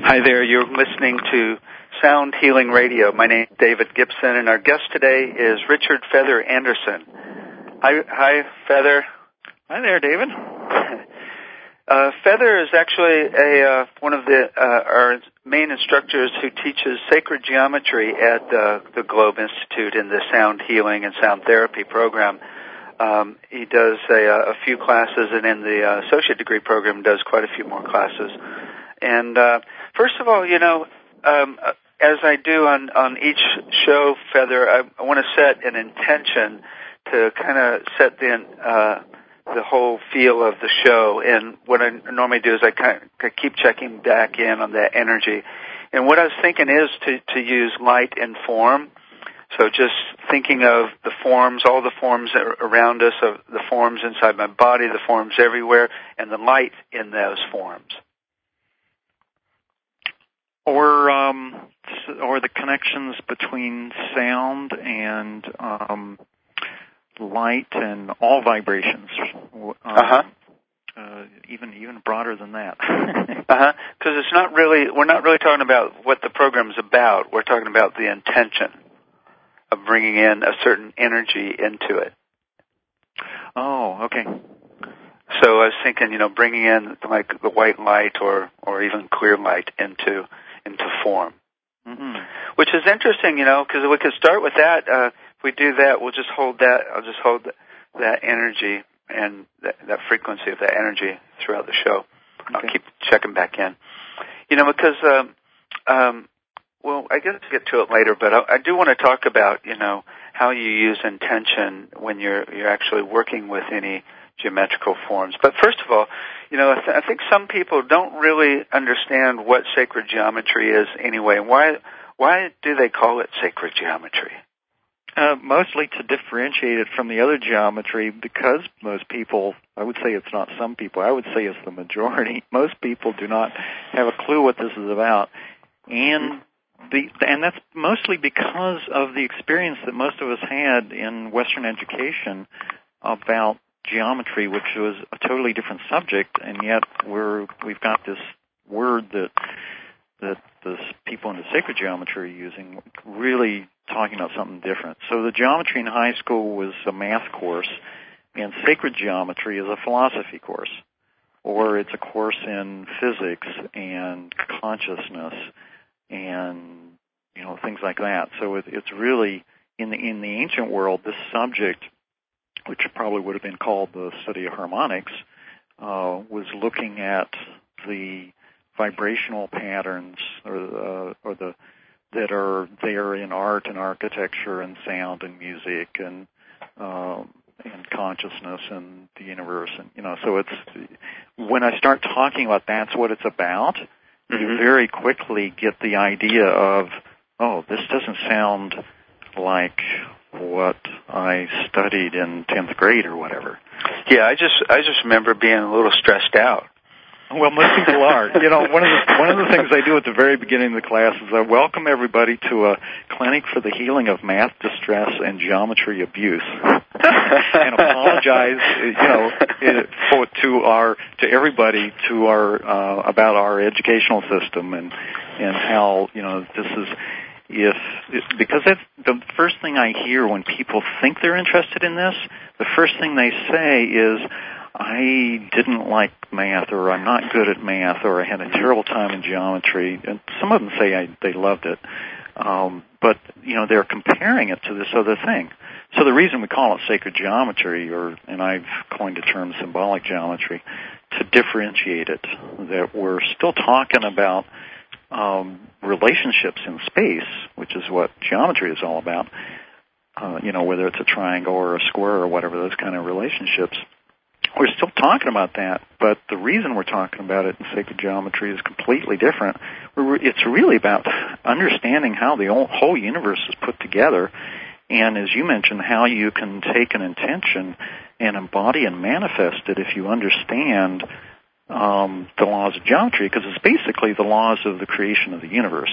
Hi there, you're listening to Sound Healing Radio. My name is David Gibson, and our guest today is Richard Feather Anderson. Hi, Feather. Hi there, David. Feather is actually one of our main instructors who teaches sacred geometry at the Globe Institute in the Sound Healing and Sound Therapy program. He does a few classes, and in the associate degree program does quite a few more classes. And first of all, as I do on each show, Feather, I want to set an intention to kind of set the whole feel of the show. And what I normally do is I kind of keep checking back in on that energy. And what I was thinking is to use light and form. So just thinking of the forms, all the forms around us, of the forms inside my body, the forms everywhere, and the light in those forms. Or the connections between sound and light and all vibrations. Even broader than that. Because we're not really talking about what the program's about. We're talking about the intention of bringing in a certain energy into it. Oh, okay. So I was thinking, bringing in like the white light or even clear light into form. Mm-hmm. Which is interesting, because we could start with that. If we do that, we'll just hold that. I'll just hold that energy and that frequency of that energy throughout the show. Okay. I'll keep checking back in. Because, I guess we'll get to it later, but I do want to talk about, how you use intention when you're actually working with any geometrical forms. But first of all, I think some people don't really understand what sacred geometry is anyway. Why do they call it sacred geometry? Mostly to differentiate it from the other geometry, because most people, I would say it's not some people, I would say it's the majority, most people do not have a clue what this is about. And that's mostly because of the experience that most of us had in Western education about geometry, which was a totally different subject, and yet we've got this word that the people in the sacred geometry are using, really talking about something different. So the geometry in high school was a math course, and sacred geometry is a philosophy course, or it's a course in physics and consciousness and things like that. So it's really in the ancient world, this subject, which probably would have been called the study of harmonics, was looking at the vibrational patterns that are there in art and architecture and sound and music and consciousness and the universe. And so it's when I start talking about that's what it's about, mm-hmm. you very quickly get the idea of, oh, this doesn't sound like what I studied in 10th grade or whatever. Yeah, I just remember being a little stressed out. Well, most people are. One of the things I do at the very beginning of the class is I welcome everybody to a clinic for the healing of math distress and geometry abuse, and apologize, to everybody about our educational system and how this is. Because that's the first thing I hear when people think they're interested in this. The first thing they say is, I didn't like math, or I'm not good at math, or I had a terrible time in geometry. And some of them say they loved it. But they're comparing it to this other thing. So the reason we call it sacred geometry, and I've coined the term symbolic geometry, to differentiate it, that we're still talking about relationships in space, which is what geometry is all about, whether it's a triangle or a square or whatever, those kind of relationships. We're still talking about that, but the reason we're talking about it in sacred geometry is completely different. It's really about understanding how the whole universe is put together, and as you mentioned, how you can take an intention and embody and manifest it if you understand the laws of geometry, because it's basically the laws of the creation of the universe.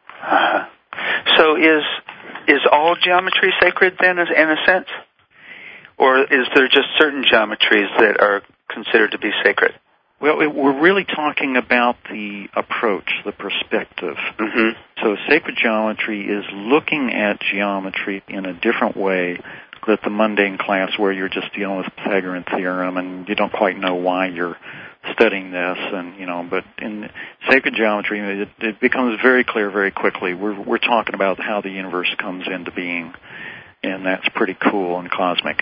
So is all geometry sacred then, in a sense? Or is there just certain geometries that are considered to be sacred? Well, we're really talking about the approach, the perspective. Mm-hmm. So sacred geometry is looking at geometry in a different way that the mundane class where you're just dealing with Pythagorean theorem and you don't quite know why you're studying this, and but in sacred geometry it becomes very clear very quickly. We're talking about how the universe comes into being, and that's pretty cool and cosmic.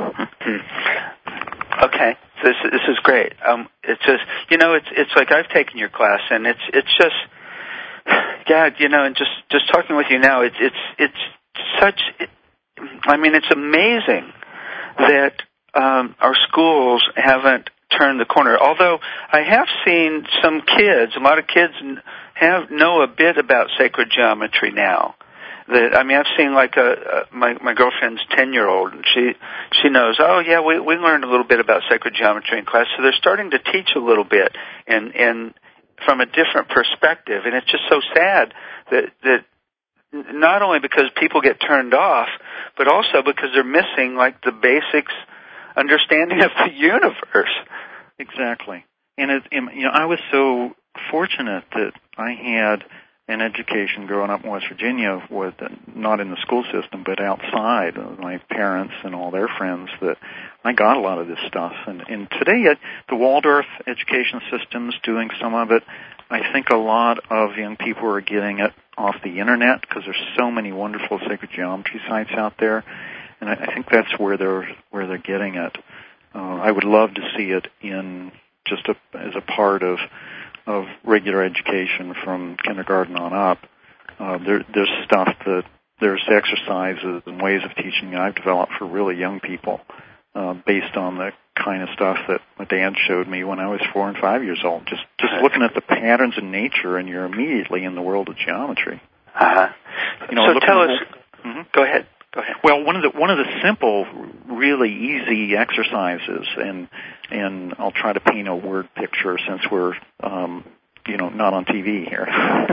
Okay, so this is great. It's just it's like I've taken your class, and it's just and just talking with you now, it's such. I mean, it's amazing that our schools haven't turned the corner. Although I have seen some kids, a lot of kids know a bit about sacred geometry now. I've seen like my girlfriend's 10-year-old, and she knows. Oh yeah, we learned a little bit about sacred geometry in class. So they're starting to teach a little bit, and from a different perspective. And it's just so sad that not only because people get turned off, but also because they're missing like the basics understanding of the universe. Exactly. And I was so fortunate that I had an education growing up in West Virginia with not in the school system but outside of my parents and all their friends, that I got a lot of this stuff. And today the Waldorf education system's doing some of it. I think a lot of young people are getting it off the internet because there's so many wonderful sacred geometry sites out there, and I think that's where they're getting it. I would love to see it in just as a part of regular education from kindergarten on up. There's stuff there's exercises and ways of teaching I've developed for really young people based on the kind of stuff that my dad showed me when I was 4 and 5 years old. Just looking at the patterns in nature, and you're immediately in the world of geometry. Uh-huh. So tell us. Mm-hmm. Go ahead. Well, one of the simple, really easy exercises, and I'll try to paint a word picture since we're not on TV here.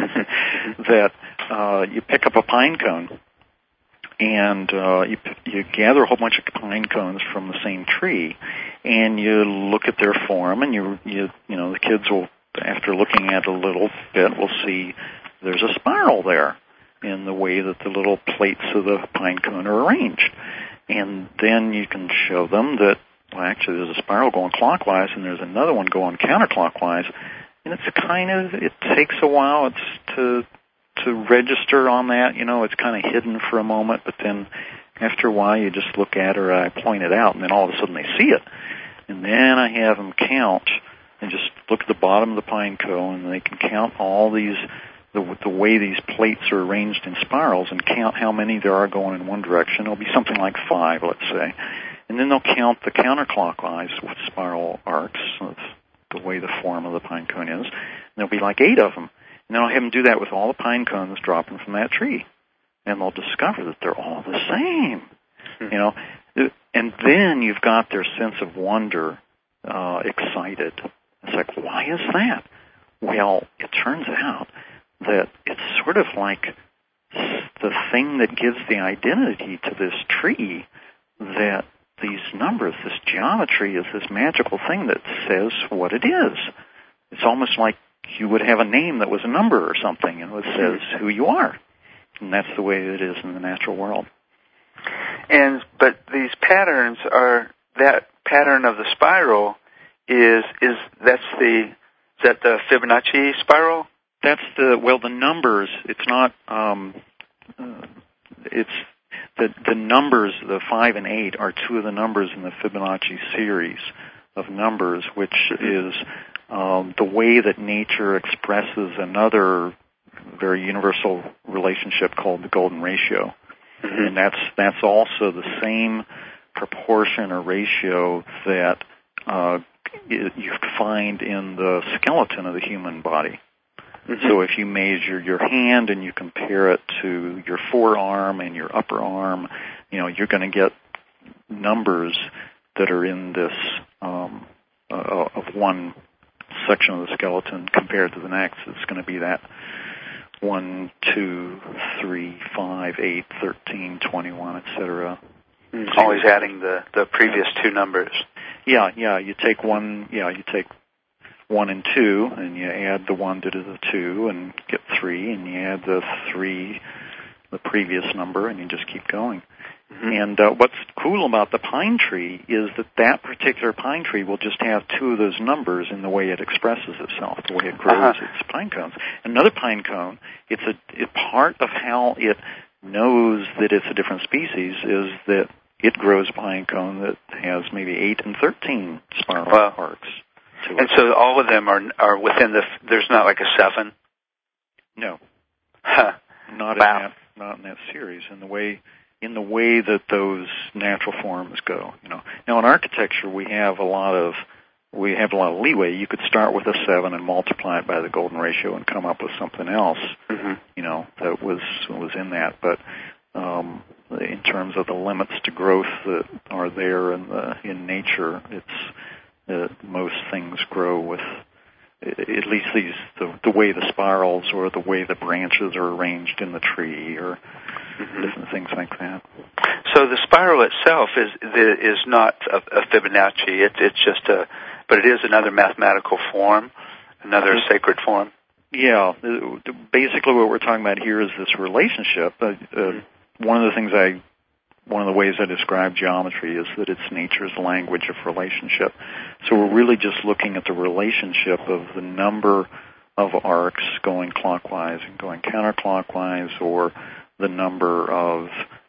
That you pick up a pine cone, and you gather a whole bunch of pine cones from the same tree, and you look at their form, and you the kids will, after looking at it a little bit, will see there's a spiral there in the way that the little plates of the pine cone are arranged. And then you can show them that, well, actually there's a spiral going clockwise and there's another one going counterclockwise. And it takes a while to register on that. It's kind of hidden for a moment, but then after a while you just look at her, I point it out, and then all of a sudden they see it. And then I have them count and just look at the bottom of the pine cone, and they can count all these, the way these plates are arranged in spirals, and count how many there are going in one direction. It'll be something like 5, let's say. And then they'll count the counterclockwise with spiral arcs, of the way the form of the pine cone is. And there'll be like 8 of them. And then I'll have them do that with all the pine cones dropping from that tree. And they'll discover that they're all the same. And then you've got their sense of wonder excited. It's like, why is that? Well, it turns out that it's sort of like the thing that gives the identity to this tree, that these numbers, this geometry is this magical thing that says what it is. It's almost like you would have a name that was a number or something, and it says who you are. And that's the way it is in the natural world. But these patterns are, that pattern of the spiral is that the Fibonacci spiral? That's the numbers. It's not. It's the numbers. The 5 and 8 are 2 of the numbers in the Fibonacci series of numbers, which is the way that nature expresses another very universal relationship called the golden ratio, and that's also the same proportion or ratio that you find in the skeleton of the human body. Mm-hmm. So if you measure your hand and you compare it to your forearm and your upper arm, you're going to get numbers that are in this of one section of the skeleton compared to the next. It's going to be that 1, 2, 3, 5, 8, 13, 21, etc. Always adding the previous 2 numbers. Yeah. You take one. You take 1 and 2, and you add the 1 to the 2 and get 3, and you add the 3, the previous number, and you just keep going. And what's cool about the pine tree is that particular pine tree will just have 2 of those numbers in the way it expresses itself, the way it grows its pine cones. Another pine cone, it's part of how it knows that it's a different species is that it grows a pine cone that has maybe 8 and 13 spiral arcs. And so all of them are within there's not like a 7? No. Huh. Not in that series, in the way that those natural forms go. Now in architecture we have a lot of leeway. You could start with a 7 and multiply it by the golden ratio and come up with something else. That was in that. But in terms of the limits to growth that are there in nature, it's most things grow with at least the way the spirals or the way the branches are arranged in the tree or different things like that. So the spiral itself is not a Fibonacci. It's just but it is another mathematical form, another sacred form. Yeah, basically what we're talking about here is this relationship. One of the ways I describe geometry is that it's nature's language of relationship. So we're really just looking at the relationship of the number of arcs going clockwise and going counterclockwise, or the number of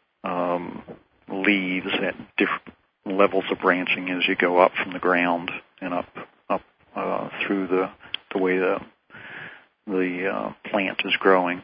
leaves at different levels of branching as you go up from the ground and up through the way the plant is growing.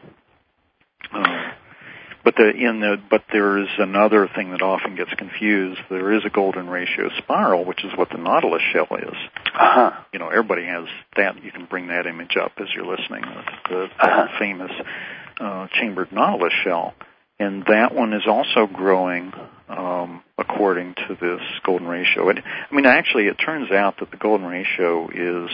But there is another thing that often gets confused. There is a golden ratio spiral, which is what the nautilus shell is. Everybody has that. You can bring that image up as you're listening. The famous chambered nautilus shell, and that one is also growing according to this golden ratio. Actually, it turns out that the golden ratio is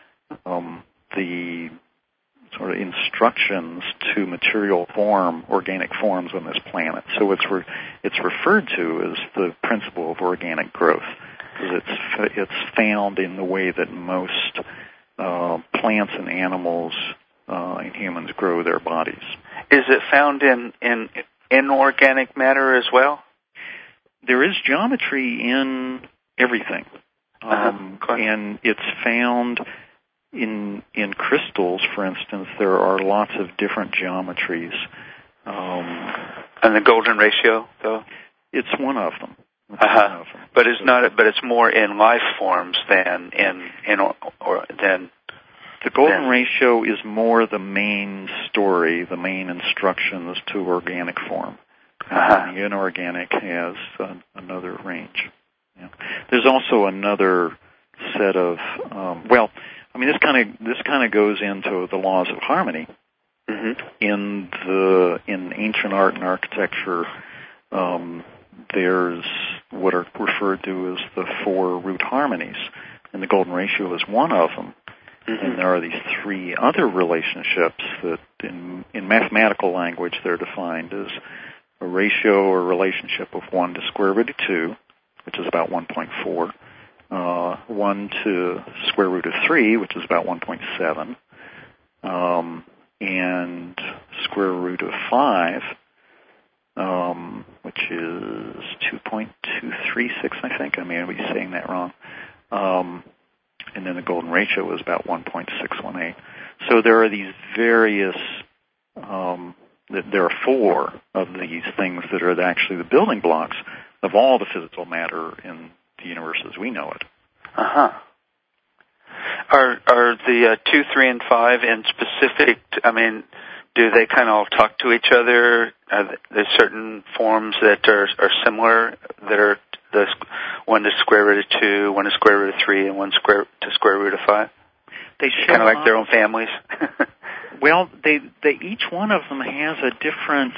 the sort of instructions to material form organic forms on this planet. So it's referred to as the principle of organic growth, because it's found in the way that most plants and animals and humans grow their bodies. Is it found in inorganic matter as well? There is geometry in everything, and it's found in crystals, for instance. There are lots of different geometries. And the golden ratio, though? It's one of them. But it's not. But it's more in life forms than than. The golden ratio is more the main story, the main instructions to organic form. The inorganic has another range. Yeah. There's also another set of this kind of goes into the laws of harmony. In ancient art and architecture, there's what are referred to as the 4 root harmonies, and the golden ratio is one of them. And there are these 3 other relationships that, in mathematical language, they're defined as a ratio or relationship of 1 to square root of 2, which is about 1.4. 1 to square root of 3, which is about 1.7, and square root of 5, which is 2.236, I think. I may be saying that wrong. And then the golden ratio is about 1.618. So there are these various, there are 4 of these things that are actually the building blocks of all the physical matter in the universe as we know it. Are the 2, 3, and 5 in specific? Do they kind of all talk to each other? Are there certain forms that are similar, that are the 1 to square root of 2, 1 to square root of 3, and 1 to square root of 5? They kind of like their own families. Well, they each one of them has a different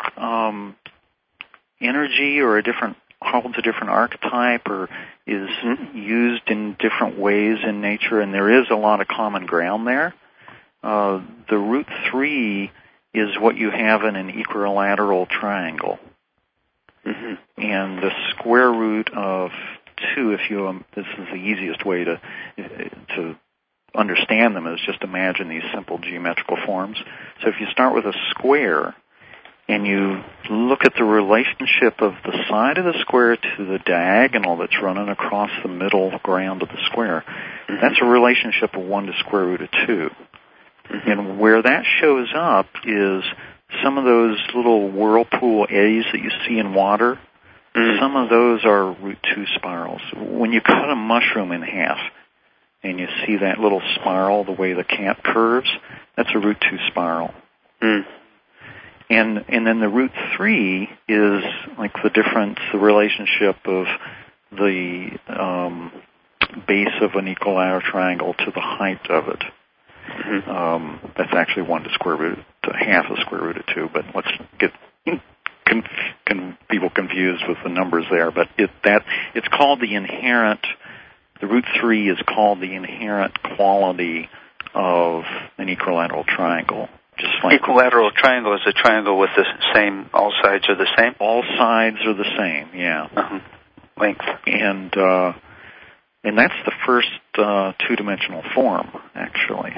energy, or holds a different archetype, or is used in different ways in nature, and there is a lot of common ground there. The root 3 is what you have in an equilateral triangle. And the square root of 2, this is the easiest way to understand them is just imagine these simple geometrical forms. So if you start with a square and you look at the relationship of the side of the square to the diagonal that's running across the middle ground of the square, that's a relationship of 1 to square root of 2. And where that shows up is some of those little whirlpool eddies that you see in water. Some of those are root 2 spirals. When you cut a mushroom in half and you see that little spiral, the way the cat curves, that's a root 2 spiral. And then the root 3 is like the difference, the relationship of the base of an equilateral triangle to the height of it. That's actually 1 to square root to half a square root of 2, but let's get people confused with the numbers there. But it's called the inherent. The root 3 is called the inherent quality of an equilateral triangle. Just like equilateral triangle is a triangle with the same. All sides are the same. All sides are the same. Yeah. Length. And that's the first two-dimensional form, actually.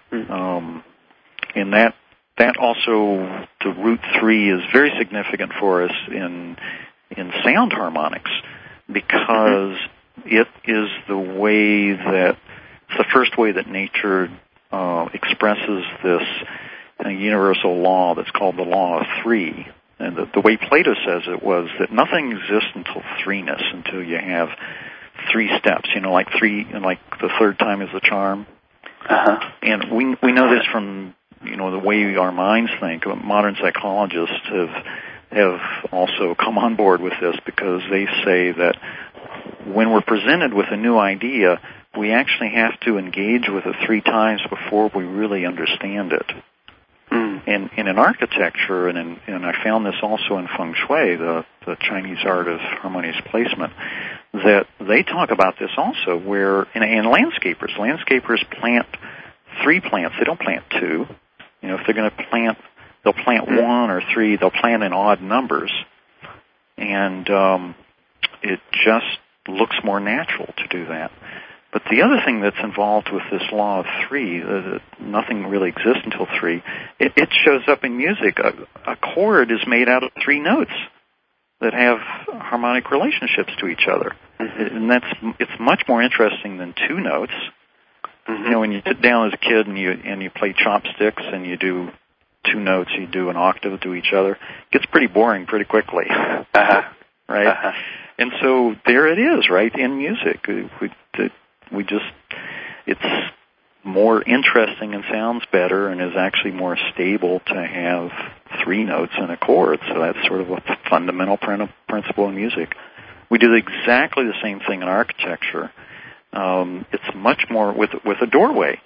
And that also, the root 3 is very significant for us in sound harmonics because it is it's the first way that nature expresses this universal law that's called the law of 3. And the way Plato says it was that nothing exists until threeness, until you have 3 steps, like 3, and like the third time is the charm. And we know this from, the way our minds think. Modern psychologists have also come on board with this because they say that when we're presented with a new idea, we actually have to engage with it 3 times before we really understand it. And in architecture, and I found this also in Feng Shui, the Chinese art of harmonious placement, that they talk about this also, where, and landscapers plant 3 plants. They don't plant 2. If they're going to plant, they'll plant 1 or 3. They'll plant in odd numbers. And it just looks more natural to do that. But the other thing that's involved with this law of 3, that nothing really exists until 3, it shows up in music. A chord is made out of 3 notes that have harmonic relationships to each other. And it's much more interesting than 2 notes. When you sit down as a kid and you play chopsticks and you do 2 notes, you do an octave to each other, it gets pretty boring pretty quickly. Right? And so there it is, right, in music. It's more interesting and sounds better and is actually more stable to have 3 notes in a chord. So that's sort of a fundamental principle in music. We do exactly the same thing in architecture. It's much more with a doorway.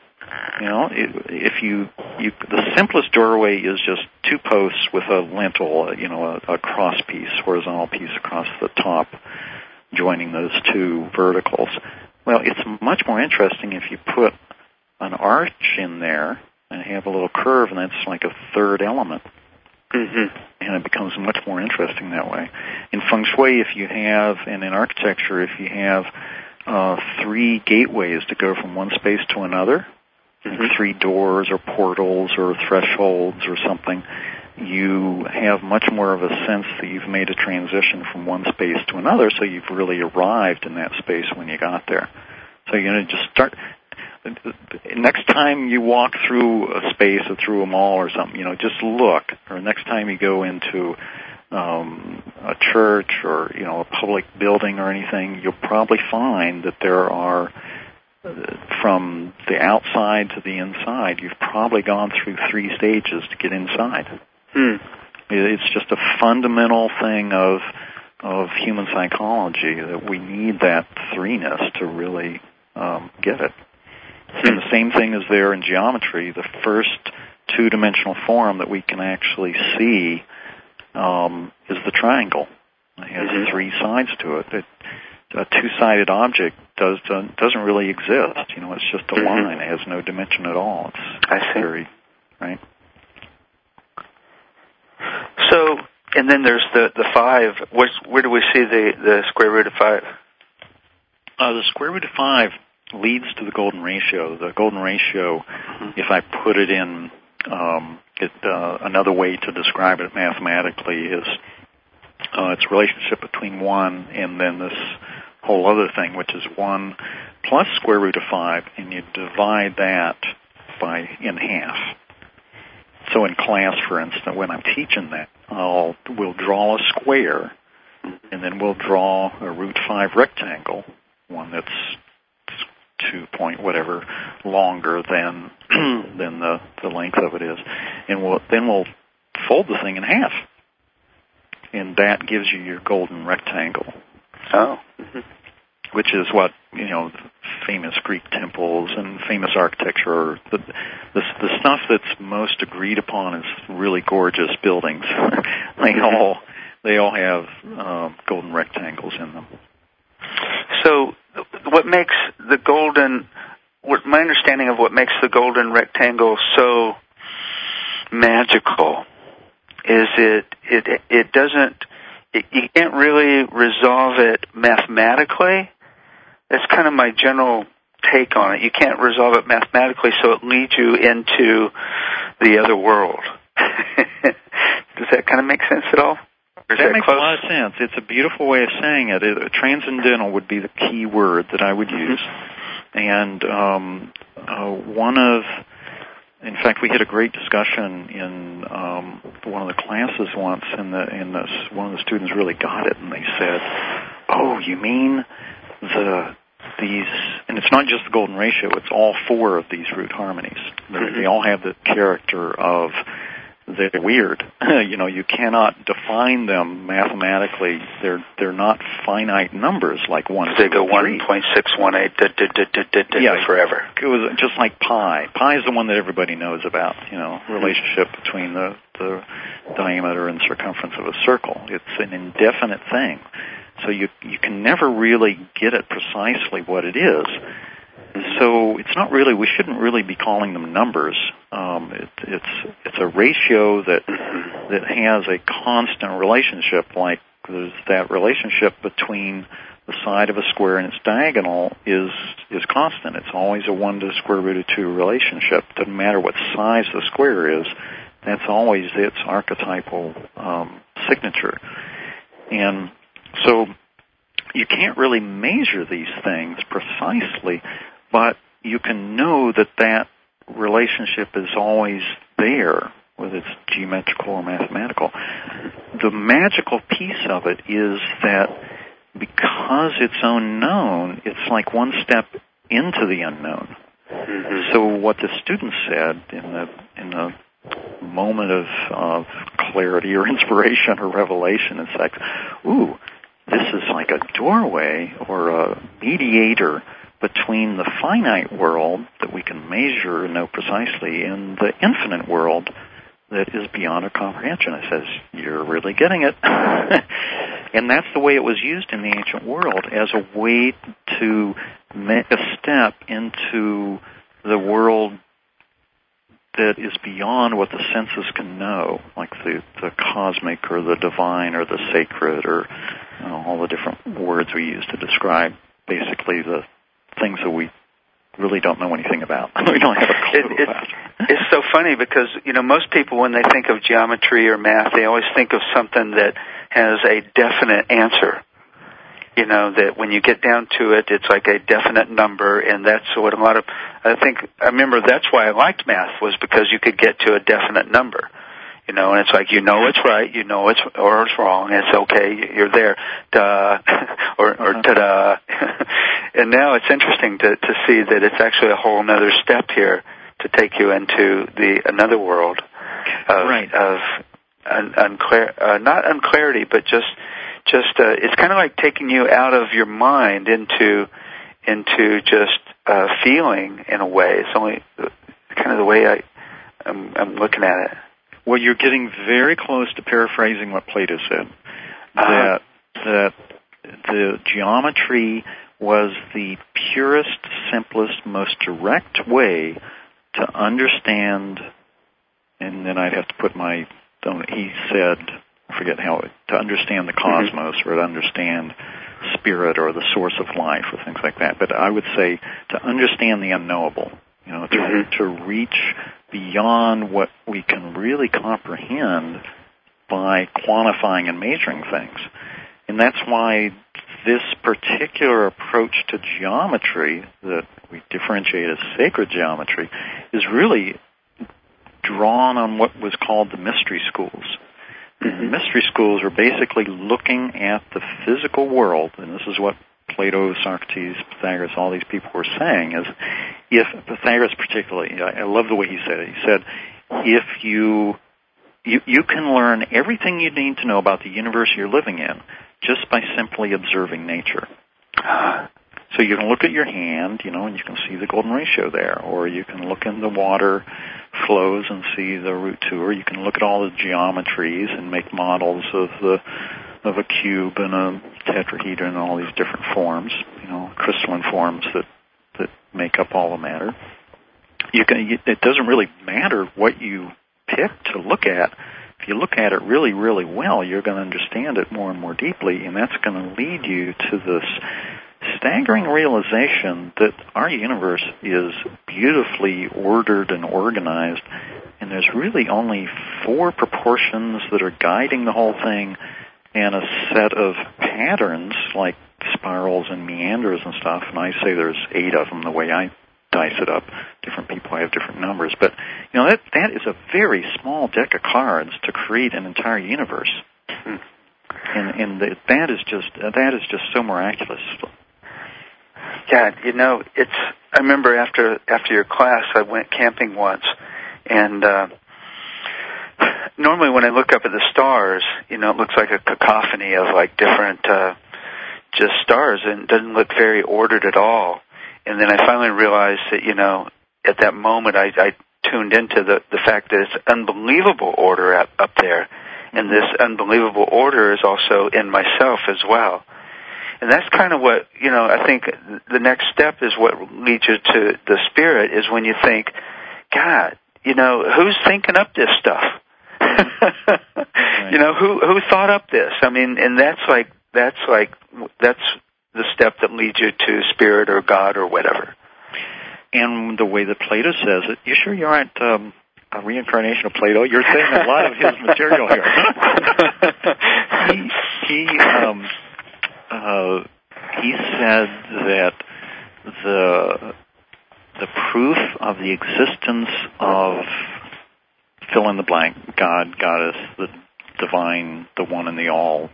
The simplest doorway is just 2 posts with a lintel, a cross piece, horizontal piece across the top, joining those 2 verticals. Well, it's much more interesting if you put an arch in there and have a little curve, and that's like a 3rd element. And it becomes much more interesting that way. In Feng Shui, and in architecture, if you have 3 gateways to go from one space to another, 3 doors or portals or thresholds or something, you have much more of a sense that you've made a transition from one space to another, so you've really arrived in that space when you got there. So you're going to just start. Next time you walk through a space or through a mall or something, just look. Or next time you go into a church or, a public building or anything, you'll probably find that there are, from the outside to the inside, you've probably gone through 3 stages to get inside. It's just a fundamental thing of human psychology that we need that 3-ness to really get it. And the same thing is there in geometry. The first 2-dimensional form that we can actually see is the triangle. It has 3 sides to it. A 2-sided object doesn't really exist. It's just a line. It has no dimension at all. I see. Very, right? So, and then there's the 5. Where do we see the square root of 5? The square root of 5, leads to the golden ratio. The golden ratio, if I put it in another way to describe it mathematically, is its relationship between 1 and then this whole other thing, which is 1 plus square root of 5, and you divide that in half. So in class, for instance, when I'm teaching that, we'll draw a square, and then we'll draw a root 5 rectangle, one that's 2 point whatever longer than the length of it is, and we'll fold the thing in half, and that gives you your golden rectangle. Oh. Mm-hmm. Which is what, famous Greek temples and famous architecture, the stuff that's most agreed upon is really gorgeous buildings. They all have golden rectangles in them. So what makes the golden, my understanding of what makes the golden rectangle so magical is it doesn't, you can't really resolve it mathematically. That's kind of my general take on it. You can't resolve it mathematically, so it leads you into the other world. Does that kind of make sense at all? That makes a lot of sense. It's a beautiful way of saying it. Transcendental would be the key word that I would use. And in fact, we had a great discussion in one of the classes once, and one of the students really got it, and they said, "Oh, you mean these?" And it's not just the golden ratio; it's all 4 of these root harmonies. They all have the character of they're weird. You cannot define them mathematically. They're not finite numbers like 1, 2, 3. They go 1.618 forever. It was just like pi. Pi is the one that everybody knows about. Relationship between the diameter and circumference of a circle. It's an indefinite thing, so you can never really get it precisely what it is. So it's not really. We shouldn't really be calling them numbers. It's a ratio that has a constant relationship. Like there's that relationship between the side of a square and its diagonal is constant. It's always a 1 to the square root of 2 relationship. Doesn't matter what size the square is. That's always its archetypal signature. And so you can't really measure these things precisely, but you can know that relationship is always there, whether it's geometrical or mathematical. The magical piece of it is that because it's unknown, it's like one step into the unknown. Mm-hmm. So what the student said in the moment of clarity or inspiration or revelation, it's like, ooh, this is like a doorway or a mediator between the finite world that we can measure and know precisely and the infinite world that is beyond our comprehension. It says, you're really getting it. And that's the way it was used in the ancient world, as a way to make a step into the world that is beyond what the senses can know, like the cosmic or the divine or the sacred or all the different words we use to describe basically the things that we really don't know anything about. We don't have a clue about. It's so funny because, most people when they think of geometry or math, they always think of something that has a definite answer. That when you get down to it, it's like a definite number, and that's what I remember that's why I liked math, was because you could get to a definite number. And it's like, it's right, or it's wrong, and it's okay, you're there, duh, or ta-da. And now it's interesting to see that it's actually a whole other step here to take you into another world of not unclarity, but just it's kind of like taking you out of your mind into just feeling in a way. It's only kind of the way I'm looking at it. Well, you're getting very close to paraphrasing what Plato said, that the geometry was the purest, simplest, most direct way to understand, and then I'd have to put he said, forget how, to understand the cosmos or to understand spirit or the source of life or things like that. But I would say to understand the unknowable, to reach beyond what we can really comprehend by quantifying and measuring things. And that's why this particular approach to geometry that we differentiate as sacred geometry is really drawn on what was called the mystery schools. The mystery schools are basically looking at the physical world, and this is what Plato, Socrates, Pythagoras, all these people were saying, is if, Pythagoras particularly, I love the way he said it, he said, if you can learn everything you need to know about the universe you're living in just by simply observing nature. So you can look at your hand, and you can see the golden ratio there, or you can look in the water flows and see the root 2, or you can look at all the geometries and make models of a cube and a tetrahedron and all these different forms, crystalline forms that make up all the matter. It doesn't really matter what you pick to look at. If you look at it really, really well, you're going to understand it more and more deeply, and that's going to lead you to this staggering realization that our universe is beautifully ordered and organized, and there's really only 4 proportions that are guiding the whole thing, and a set of patterns like spirals and meanders and stuff, and I say there's 8 of them the way I dice it up. Different people have different numbers, but that is a very small deck of cards to create an entire universe, and that is just so miraculous. Yeah, I remember after your class, I went camping once, and normally when I look up at the stars, it looks like a cacophony of like different just stars, and it doesn't look very ordered at all. And then I finally realized that, at that moment I tuned into the fact that it's unbelievable order up there, and this unbelievable order is also in myself as well. And that's kind of what, I think the next step is what leads you to the spirit is when you think, God, who's thinking up this stuff? Right. Who thought up this? I mean, and that's the step that leads you to spirit or God or whatever. And the way that Plato says it, you sure you aren't a reincarnation of Plato? You're saying a lot of his material here. He said that the proof of the existence of fill in the blank, God, Goddess, the divine, the one and the all,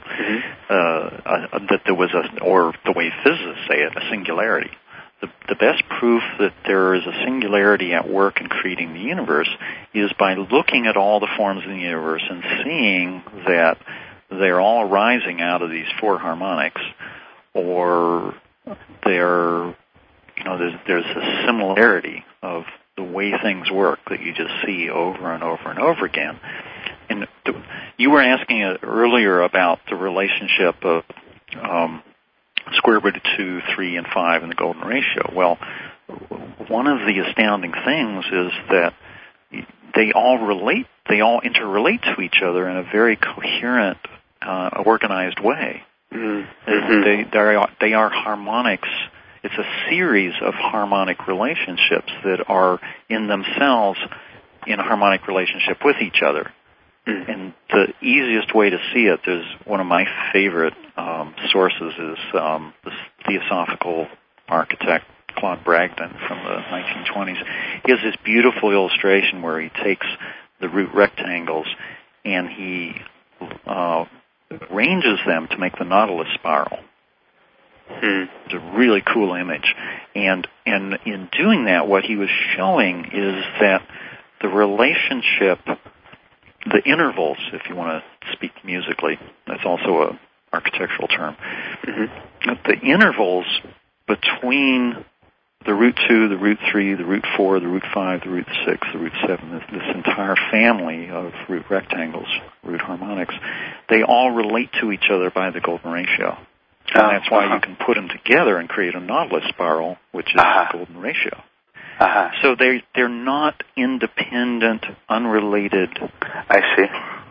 that there was or the way physicists say it, a singularity. The best proof that there is a singularity at work in creating the universe is by looking at all the forms in the universe and seeing that they're all arising out of these 4 harmonics, or there's a similarity of the way things work that you just see over and over and over again. And you were asking earlier about the relationship of square root of 2, 3, and 5 in the golden ratio. Well, one of the astounding things is that they all interrelate to each other in a very coherent, organized way. Mm-hmm. They are harmonics. It's a series of harmonic relationships that are in themselves in a harmonic relationship with each other. Mm-hmm. And the easiest way to see it, there's one of my favorite sources is the Theosophical architect Claude Bragdon from the 1920s. He has this beautiful illustration where he takes the root rectangles and he arranges them to make the Nautilus spiral. It's a really cool image. And in doing that, what he was showing is that the relationship, the intervals, if you want to speak musically, that's also an architectural term, the intervals between the root 2, the root 3, the root 4, the root 5, the root 6, the root 7, this entire family of root rectangles, root harmonics, they all relate to each other by the golden ratio. And that's why you can put them together and create a Nautilus spiral, which is the golden ratio. So they're not independent, unrelated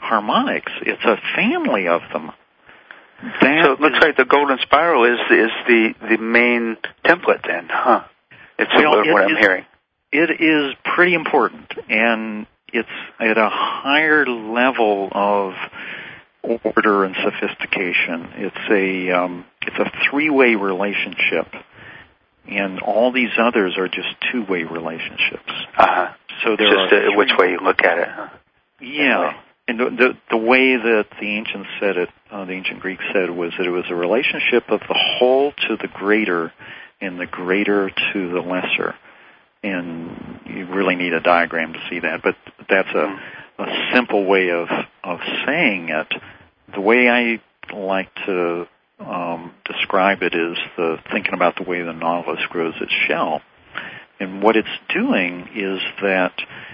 harmonics. It's a family of them. So it looks like the golden spiral is the main template then, huh? It's what I'm hearing. It is pretty important, and it's at a higher level of order and sophistication. It's a three-way relationship, and all these others are just two-way relationships. Uh-huh. So there just which way you look at it, huh? Yeah. And the way that the ancients said it, the ancient Greeks said, was that it was a relationship of the whole to the greater and the greater to the lesser. And you really need a diagram to see that, but that's a simple way of saying it. The way I like to describe it is thinking about the way the nautilus grows its shell. And what it's doing is that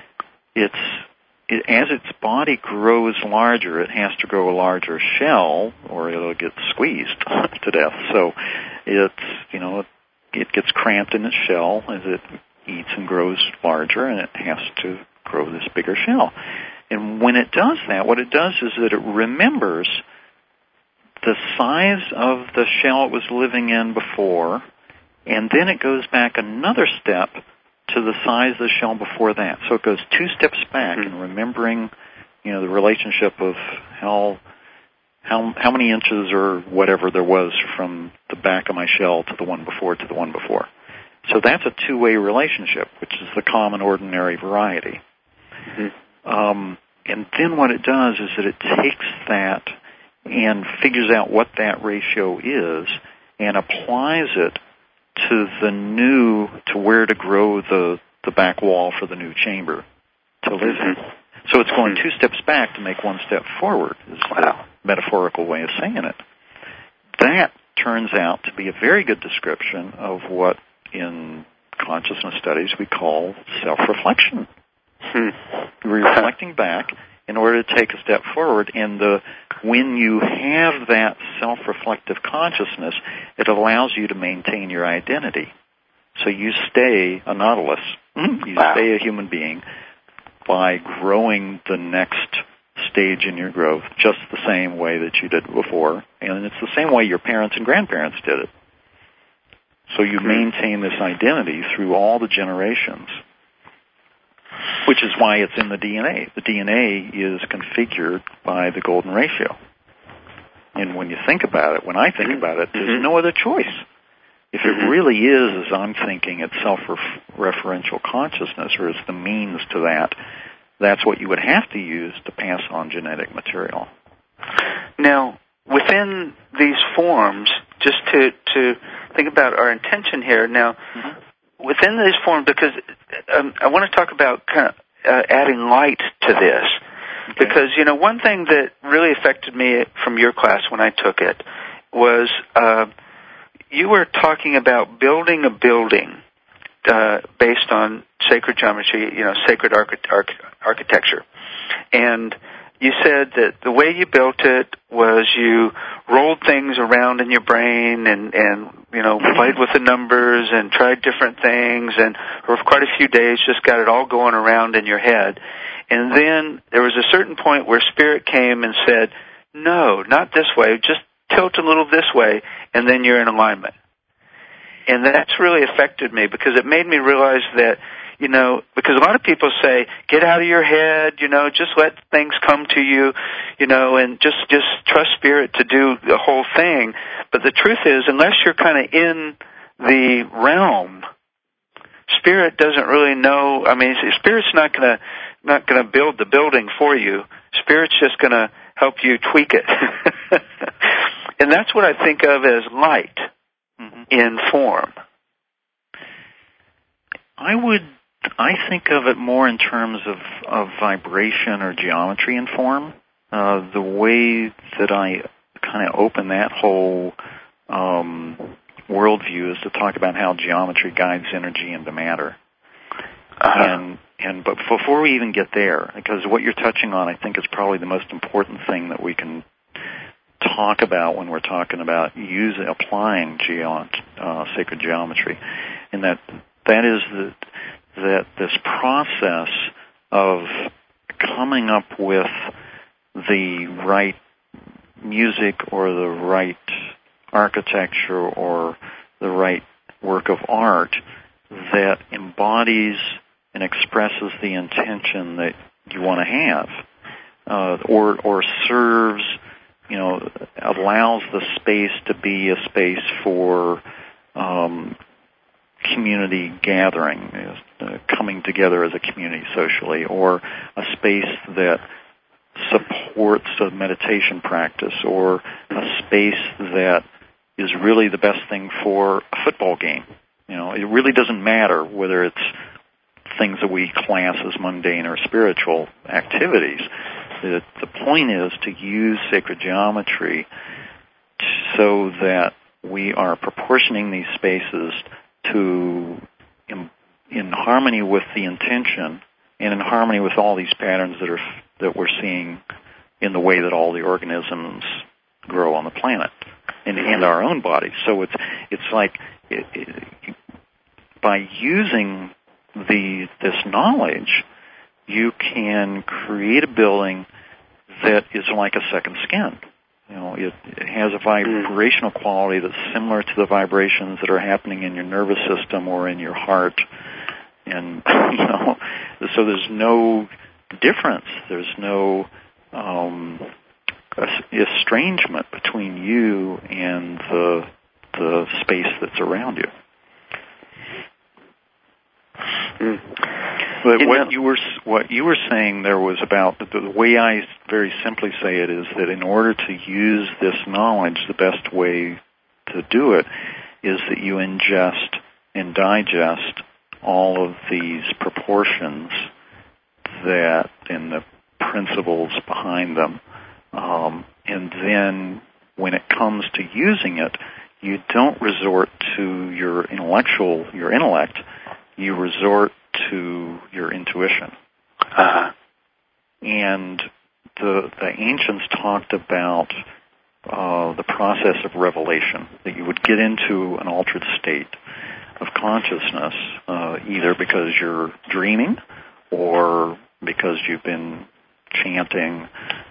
as its body grows larger, it has to grow a larger shell, or it'll get squeezed to death. So it gets cramped in its shell as it eats and grows larger, and it has to grow this bigger shell. And when it does that, what it does is that it remembers the size of the shell it was living in before, and then it goes back another step to the size of the shell before that. So it goes two steps back and remembering, the relationship of how many inches or whatever there was from the back of my shell to the one before to the one before. So that's a two-way relationship, which is the common ordinary variety. Mm-hmm. And then what it does is that it takes that and figures out what that ratio is and applies it to where to grow the back wall for the new chamber to live in. So it's going two steps back to make one step forward, is the metaphorical way of saying it. That turns out to be a very good description of what in consciousness studies we call self-reflection. Reflecting back in order to take a step forward, and when you have that self-reflective consciousness, it allows you to maintain your identity. So you stay a nautilus, you stay a human being by growing the next stage in your growth just the same way that you did before, and it's the same way your parents and grandparents did it. So you maintain this identity through all the generations, which is why it's in the DNA. The DNA is configured by the golden ratio. And when you think about it, when I think about it, there's no other choice. If it really is, as I'm thinking, it's self-referential consciousness, or it's the means to that, that's what you would have to use to pass on genetic material. Now, within these forms, just to think about our intention here, now, within these forms, because I want to talk about kind of adding light to this, because, one thing that really affected me from your class when I took it was you were talking about building a building based on sacred geometry, sacred architecture. And you said that the way you built it was you rolled things around in your brain and played with the numbers and tried different things, and for quite a few days just got it all going around in your head. And then there was a certain point where Spirit came and said, no, not this way, just tilt a little this way, and then you're in alignment. And that's really affected me because it made me realize that, because a lot of people say, get out of your head, just let things come to you, and just trust Spirit to do the whole thing. But the truth is, unless you're kind of in the realm, Spirit doesn't really know. I mean, Spirit's not going to build the building for you. Spirit's just going to help you tweak it. And that's what I think of as light in form. I think of it more in terms of vibration or geometry in form. The way that I kind of open that whole worldview is to talk about how geometry guides energy into matter. But before we even get there, because what you're touching on, I think, is probably the most important thing that we can talk about when we're talking about applying sacred geometry, and that is that this process of coming up with the right music or the right architecture or the right work of art that embodies and expresses the intention that you want to have, or serves, allows the space to be a space for community gathering, coming together as a community socially, or a space that supports a meditation practice, or a space that is really the best thing for a football game. It really doesn't matter whether it's things that we class as mundane or spiritual activities. The point is to use sacred geometry so that we are proportioning these spaces to in harmony with the intention and in harmony with all these patterns that we're seeing in the way that all the organisms grow on the planet and our own bodies. So it's like by using this knowledge, you can create a building that is like a second skin. It has a vibrational quality that's similar to the vibrations that are happening in your nervous system or in your heart. And, so there's no difference. There's no estrangement between you and the space that's around you. But what you were saying there was about the way I very simply say it is that in order to use this knowledge, the best way to do it is that you ingest and digest all of these proportions and the principles behind them, and then when it comes to using it, you don't resort to your intellect. You resort to your intuition. And the ancients talked about the process of revelation, that you would get into an altered state of consciousness, either because you're dreaming or because you've been chanting,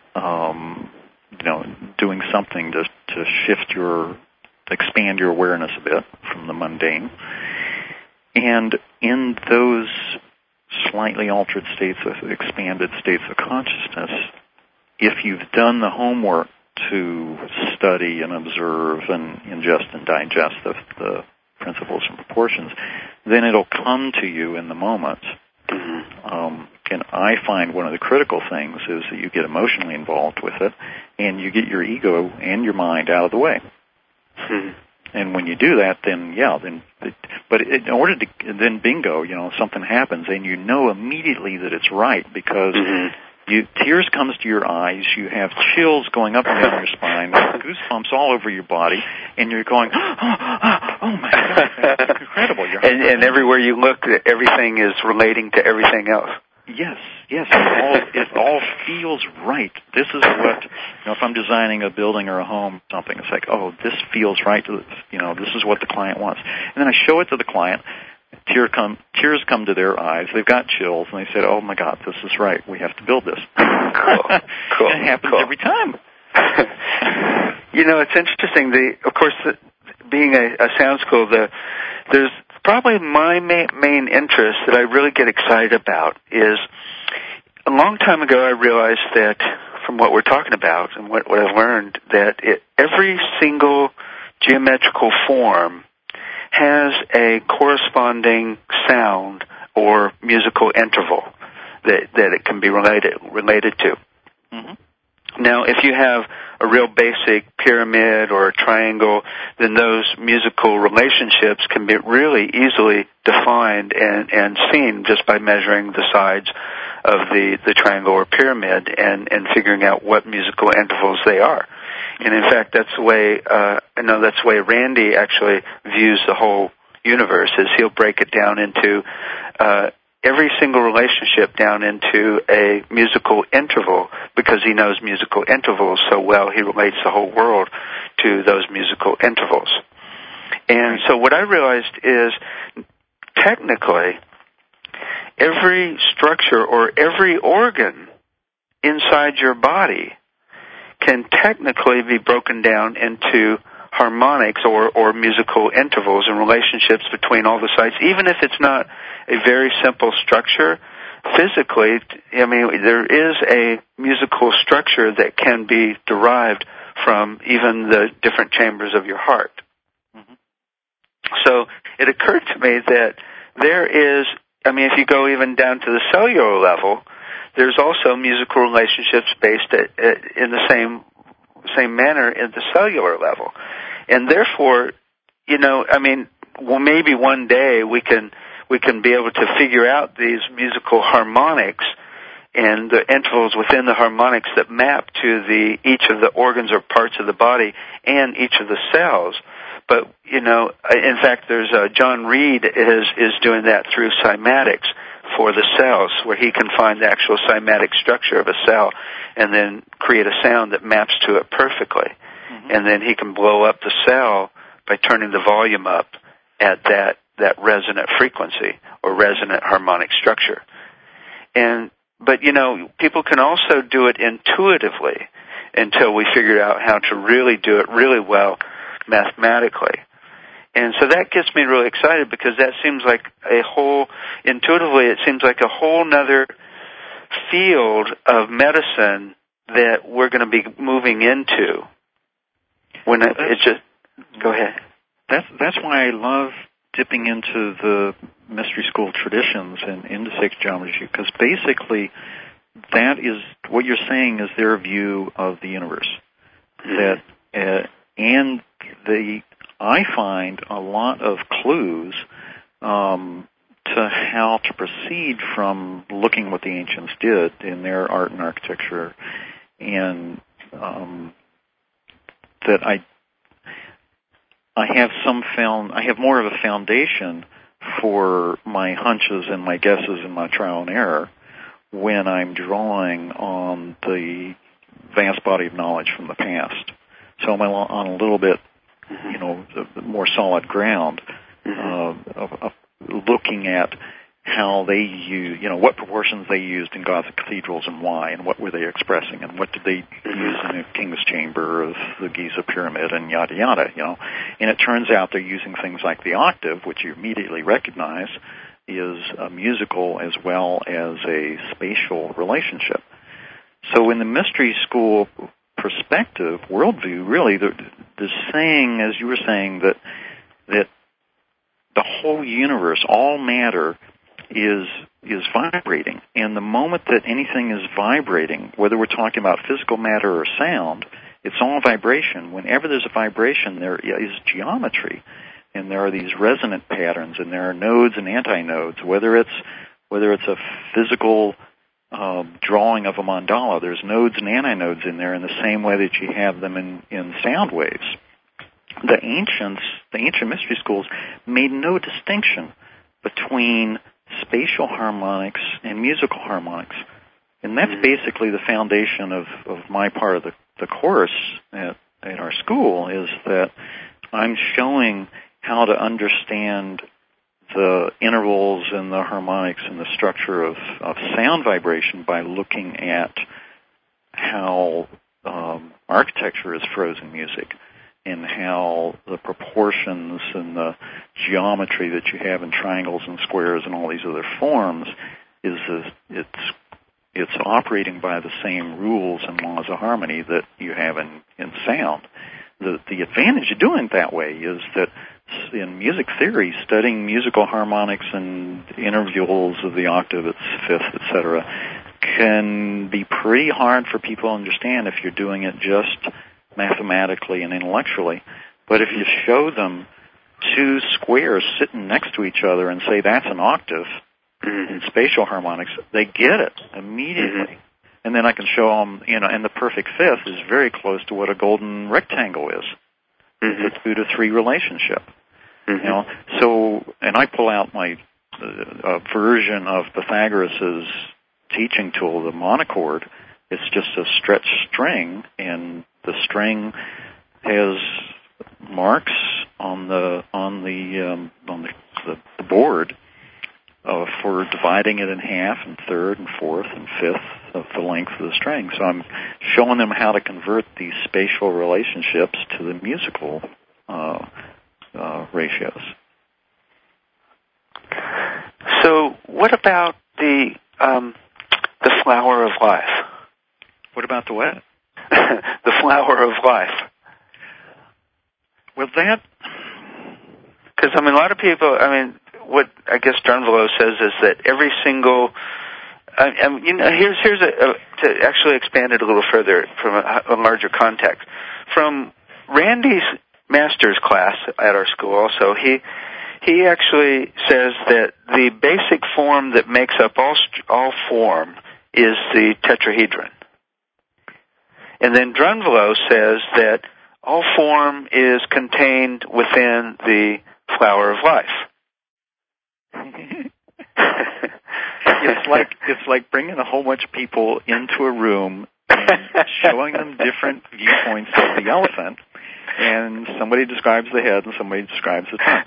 doing something to expand your awareness a bit from the mundane. And in those slightly altered states of expanded states of consciousness, if you've done the homework to study and observe and ingest and digest the principles and proportions, then it'll come to you in the moment. And I find one of the critical things is that you get emotionally involved with it, and you get your ego and your mind out of the way. And when you do that, but in order to, then bingo, something happens, and you know immediately that it's right because tears comes to your eyes, you have chills going up and down your spine, goosebumps all over your body, and you're going, oh my God, that's incredible. And everywhere you look, everything is relating to everything else. Yes, it all feels right. This is what, if I'm designing a building or a home, something, it's like, oh, this feels right. This is what the client wants. And then I show it to the client. Tears come to their eyes. They've got chills, and they said, oh my God, this is right. We have to build this. Cool. And it happens every time. It's interesting. Of course, being a sound school, there's probably my main interest that I really get excited about is a long time ago I realized that from what we're talking about and what I've learned, that every single geometrical form has a corresponding sound or musical interval that it can be related to. Now, if you have a real basic pyramid or a triangle, then those musical relationships can be really easily defined and seen just by measuring the sides of the triangle or pyramid and figuring out what musical intervals they are. And in fact, that's the way Randy actually views the whole universe, is he'll break it down into every single relationship down into a musical interval because he knows musical intervals so well. He relates the whole world to those musical intervals. And so what I realized is technically every structure or every organ inside your body can technically be broken down into harmonics or musical intervals and relationships between all the sites, even if it's not a very simple structure. Physically, I mean, there is a musical structure that can be derived from even the different chambers of your heart. Mm-hmm. So it occurred to me that there is, I mean, if you go even down to the cellular level, there's also musical relationships based in the same manner at the cellular level. And therefore, you know, I mean, well, maybe one day we can be able to figure out these musical harmonics and the intervals within the harmonics that map to each of the organs or parts of the body and each of the cells. But, you know, in fact, there's John Reed is doing that through cymatics for the cells, where he can find the actual cymatic structure of a cell and then create a sound that maps to it perfectly. Mm-hmm. And then he can blow up the cell by turning the volume up at that resonant frequency or resonant harmonic structure. But, you know, people can also do it intuitively until we figure out how to really do it really well mathematically. And so that gets me really excited, because that seems like intuitively it seems like a whole nother field of medicine that we're going to be moving into. Go ahead. That's why I love dipping into the mystery school traditions and into sacred geometry, because basically that is what you're saying is their view of the universe. Mm-hmm. I find a lot of clues to how to proceed from looking what the ancients did in their art and architecture, and that I have more of a foundation for my hunches and my guesses and my trial and error when I'm drawing on the vast body of knowledge from the past. So I'm on a little bit, you know, more solid ground of looking at how they use, you know, what proportions they used in Gothic cathedrals and why, and what were they expressing, and what did they use in the King's Chamber of the Giza Pyramid, and yada yada, you know. And it turns out they're using things like the octave, which you immediately recognize is a musical as well as a spatial relationship. So in the mystery school perspective, worldview, really, the saying, as you were saying, that the whole universe, all matter, is vibrating. And the moment that anything is vibrating, whether we're talking about physical matter or sound, it's all vibration. Whenever there's a vibration, there is geometry, and there are these resonant patterns, and there are nodes and antinodes. Whether it's a physical drawing of a mandala, there's nodes and antinodes in there in the same way that you have them in sound waves. The ancient mystery schools made no distinction between spatial harmonics and musical harmonics. And that's basically the foundation of my part of the course at our school, is that I'm showing how to understand the intervals and the harmonics and the structure of sound vibration by looking at how architecture is frozen music, and how the proportions and the geometry that you have in triangles and squares and all these other forms it's operating by the same rules and laws of harmony that you have in sound. The advantage of doing it that way is that in music theory, studying musical harmonics and intervals of the octave, its fifth, etc., can be pretty hard for people to understand if you're doing it just mathematically and intellectually. But if you show them two squares sitting next to each other and say that's an octave in spatial harmonics, they get it immediately. And then I can show them, you know, and the perfect fifth is very close to what a golden rectangle is. It's a 2 to 3 relationship. You know, so, and I pull out my version of Pythagoras' teaching tool, the monochord. It's just a stretched string, and the string has marks on the board for dividing it in half and third and fourth and fifth of the length of the string. So I'm showing them how to convert these spatial relationships to the musical ratios. So what about the flower of life? What about the what? The flower of life. Well, that... Because, a lot of people, what I guess Drunvalo says is that every single... here's to actually expand it a little further from a larger context. From Randy's master's class at our school also, he actually says that the basic form that makes up all form is the tetrahedron. And then Drunvalo says that all form is contained within the flower of life. It's like bringing a whole bunch of people into a room and showing them different viewpoints of the elephant, and somebody describes the head and somebody describes the trunk.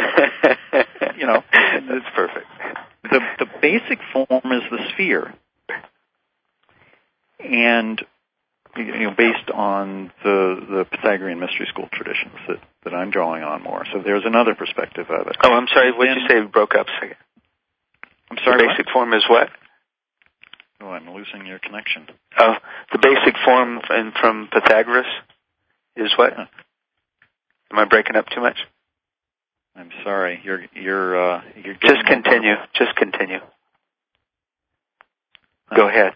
That's perfect. The basic form is the sphere, and based on the Pythagorean mystery school traditions that I'm drawing on more. So there's another perspective of it. Oh, I'm sorry. What did you say? Broke up a second. I'm sorry. The basic form is what? Oh, I'm losing your connection. Oh, the basic form from Pythagoras is what? Huh. Am I breaking up too much? I'm sorry. You're Just continue. Just continue. Go ahead.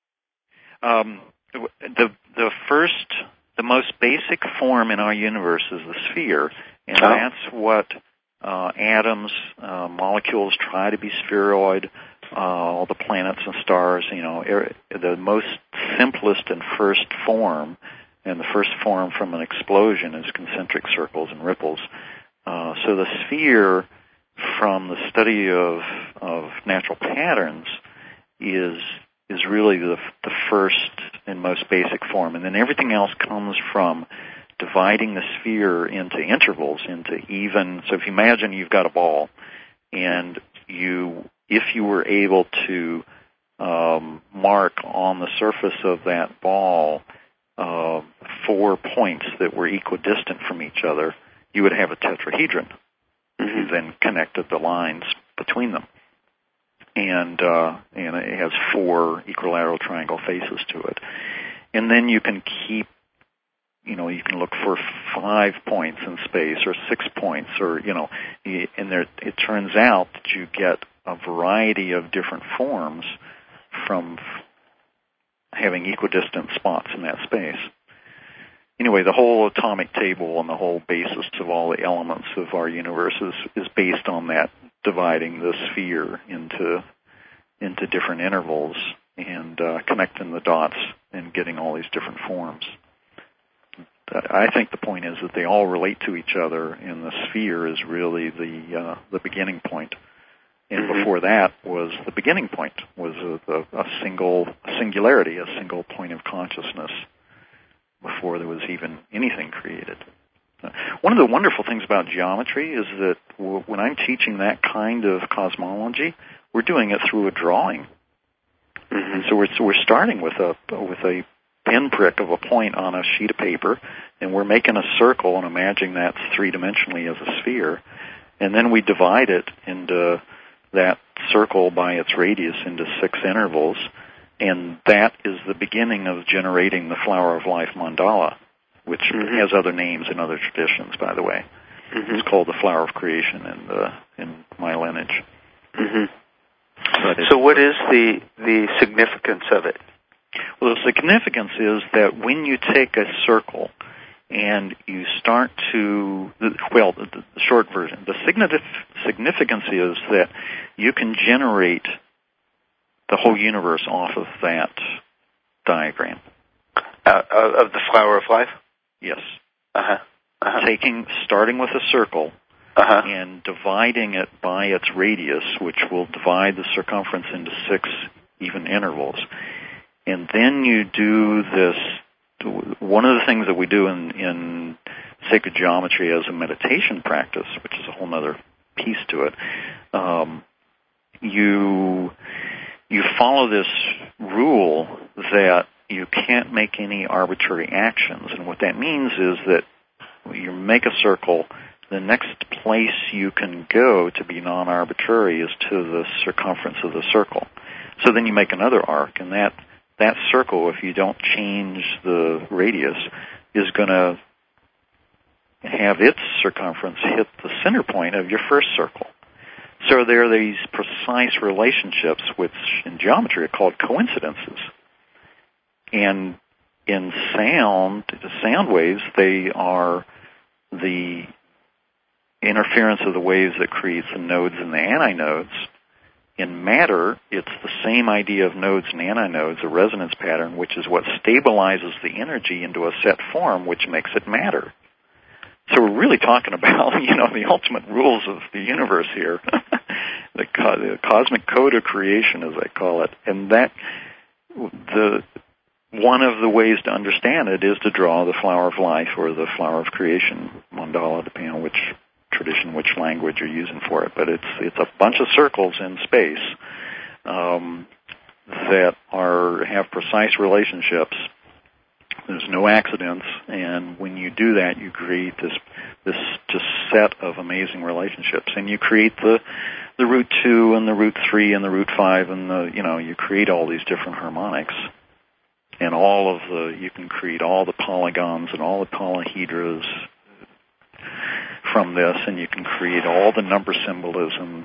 The most basic form in our universe is the sphere, and that's what atoms, molecules try to be spheroid. All the planets and stars, the most simplest and first form, and the first form from an explosion is concentric circles and ripples. So the sphere, from the study of natural patterns, is really the first and most basic form. And then everything else comes from dividing the sphere into intervals, into even. So if you imagine you've got a ball, and if you were able to mark on the surface of that ball 4 points that were equidistant from each other, you would have a tetrahedron. Mm-hmm. You then connected the lines between them. And it has 4 equilateral triangle faces to it. And then you can keep, you can look for 5 points in space or 6 points, and it turns out that you get a variety of different forms from having equidistant spots in that space. Anyway, the whole atomic table and the whole basis of all the elements of our universe is based on that, dividing the sphere into different intervals and connecting the dots and getting all these different forms. I think the point is that they all relate to each other, and the sphere is really the beginning point. And before that was the beginning point, was a singularity, a single point of consciousness, before there was even anything created. One of the wonderful things about geometry is that when I'm teaching that kind of cosmology, we're doing it through a drawing. Mm-hmm. So we're starting with a pinprick of a point on a sheet of paper, and we're making a circle and imagining that's three-dimensionally as a sphere, and then we divide it into that circle by its radius into 6 intervals, and that is the beginning of generating the Flower of Life mandala, which has other names in other traditions, by the way. Mm-hmm. It's called the Flower of Creation in my lineage. Mm-hmm. So what is the significance of it? Well, the significance is that when you take a circle and you start to, the short version, the significance is that you can generate the whole universe off of that diagram. Of the Flower of Life? Yes. Uh-huh. Uh-huh. Starting with a circle, uh-huh, and dividing it by its radius, which will divide the circumference into 6 even intervals. And then you do this. One of the things that we do in sacred geometry as a meditation practice, which is a whole other piece to it, you follow this rule that you can't make any arbitrary actions. And what that means is that you make a circle, the next place you can go to be non-arbitrary is to the circumference of the circle. So then you make another arc, and that circle, if you don't change the radius, is going to have its circumference hit the center point of your first circle. So there are these precise relationships, which in geometry are called coincidences. And in sound waves, they are the interference of the waves that creates the nodes and the antinodes. In matter, it's the same idea of nodes and antinodes, a resonance pattern, which is what stabilizes the energy into a set form, which makes it matter. So we're really talking about, the ultimate rules of the universe here, the cosmic code of creation, as I call it. And that, one of the ways to understand it is to draw the flower of life or the flower of creation mandala, depending on which tradition, which language you're using for it. But it's a bunch of circles in space that have precise relationships. There's no accidents, and when you do that, you create this just set of amazing relationships, and you create the root 2 and the root 3 and the root 5, and you create all these different harmonics, and you can create all the polygons and all the polyhedras from this, and you can create all the number symbolism,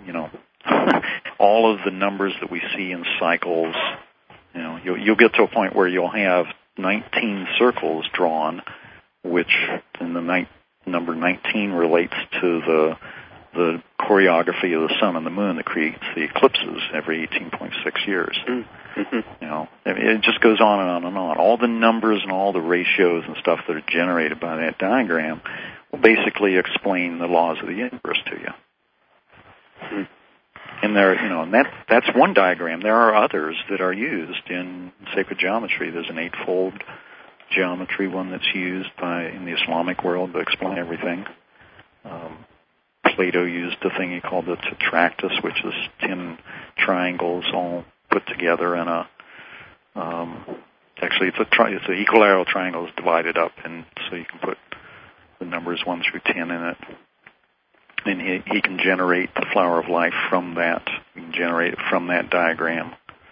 all of the numbers that we see in cycles. You'll get to a point where you'll have 19 circles drawn, which in the number 19 relates to the choreography of the sun and the moon that creates the eclipses every 18.6 years. Mm-hmm. It just goes on and on and on. All the numbers and all the ratios and stuff that are generated by that diagram will basically explain the laws of the universe to you. Mm-hmm. And that's one diagram. There are others that are used in sacred geometry. There's an eightfold geometry one that's used in the Islamic world to explain everything. Plato used a thing he called the tetractys, which is 10 triangles all put together in a. Actually, it's an equilateral triangle is divided up, and so you can put the numbers 1 through 10 in it. And he can generate the flower of life from that. He can generate it from that diagram.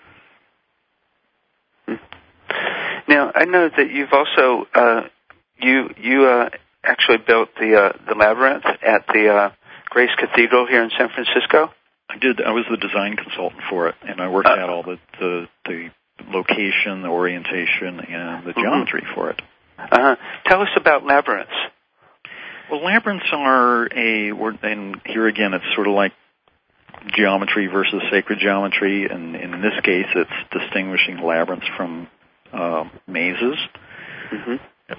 Now, I know that you've also you actually built the labyrinth at the Grace Cathedral here in San Francisco. I did. I was the design consultant for it, and I worked out all the location, the orientation, and the geometry for it. Tell us about labyrinths. Well, labyrinths and here again, it's sort of like geometry versus sacred geometry, and in this case, it's distinguishing labyrinths from mazes. Mm-hmm.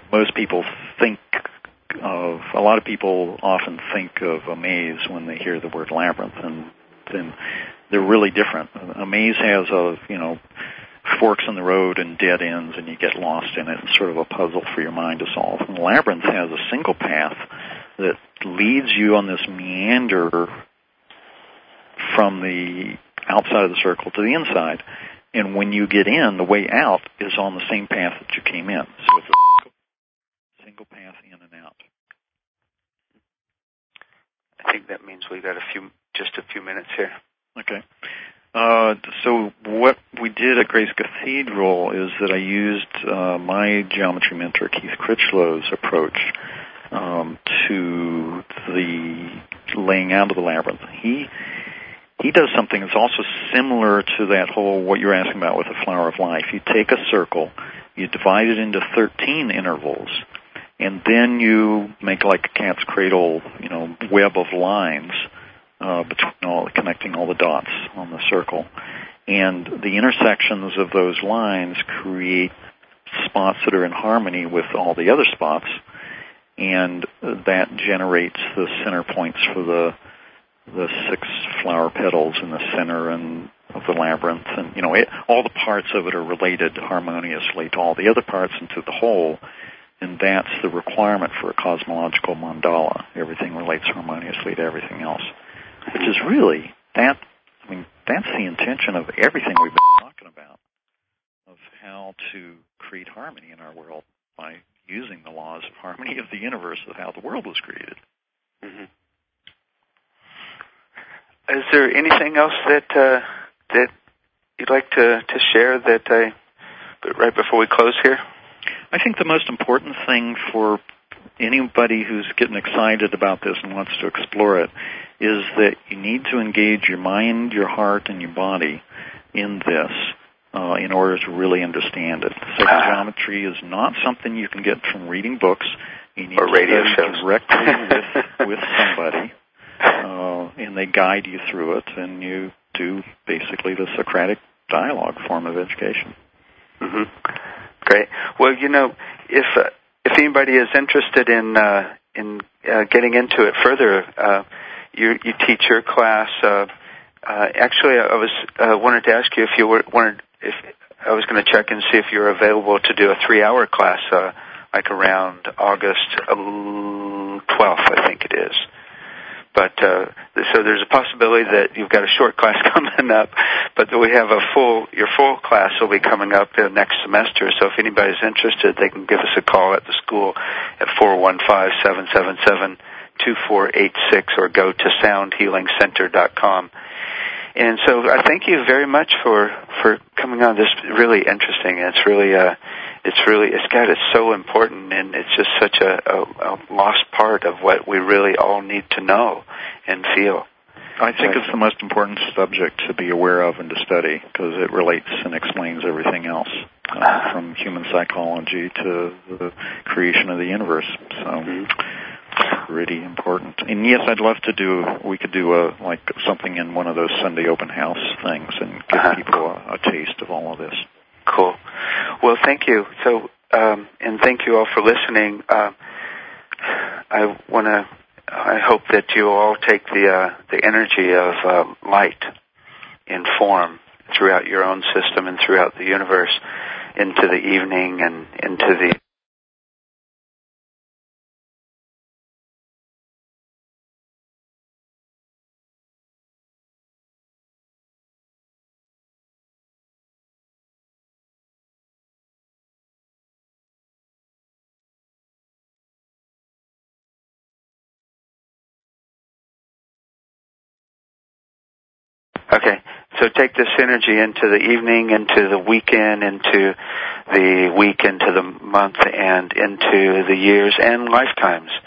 A lot of people often think of a maze when they hear the word labyrinth, and then they're really different. A maze has forks in the road and dead ends, and you get lost in it. It's sort of a puzzle for your mind to solve. And the labyrinth has a single path that leads you on this meander from the outside of the circle to the inside. And when you get in, the way out is on the same path that you came in. So it's a single path in and out. I think that means we've got just a few minutes here. Okay. So what we did at Grace Cathedral is that I used my geometry mentor, Keith Critchlow's approach to the laying out of the labyrinth. He does something that's also similar to that whole, what you're asking about with the flower of life. You take a circle, you divide it into 13 intervals, and then you make like a cat's cradle, web of lines connecting all the dots on the circle. And the intersections of those lines create spots that are in harmony with all the other spots, and that generates the center points for the 6 flower petals in the center and of the labyrinth. And, all the parts of it are related harmoniously to all the other parts and to the whole, and that's the requirement for a cosmological mandala. Everything relates harmoniously to everything else. Which is really, that's the intention of everything we've been talking about, of how to create harmony in our world by using the laws of harmony of the universe, of how the world was created. Mm-hmm. Is there anything else that you'd like to share right before we close here? I think the most important thing for anybody who's getting excited about this and wants to explore it is that you need to engage your mind, your heart, and your body in this in order to really understand it. Sacred geometry is not something you can get from reading books. You need or radio shows directly with somebody, and they guide you through it, and you do basically the Socratic dialogue form of education. Mm-hmm. Great. Well, if anybody is interested in getting into it further, you teach your class. Actually, I wanted to ask you if you if I was going to check and see if you're available to do a 3-hour class, like around August 12th, I think it is. But so there's a possibility that you've got a short class coming up, but we have your full class will be coming up next semester. So if anybody's interested, they can give us a call at the school at 415-777-2486 or go to soundhealingcenter.com. And so I thank you very much for coming on. This is really interesting. It's so important, and it's just such a lost part of what we really all need to know and feel. I think it's the most important subject to be aware of and to study because it relates and explains everything else, from human psychology to the creation of the universe. So it's really important. And yes, I'd love to we could do something in one of those Sunday open house things and give people a taste of all of this. Cool. Well, thank you. So, and thank you all for listening. I hope that you all take the energy of light in form throughout your own system and throughout the universe into the evening and into the Okay, so take this energy into the evening, into the weekend, into the week, into the month, and into the years and lifetimes.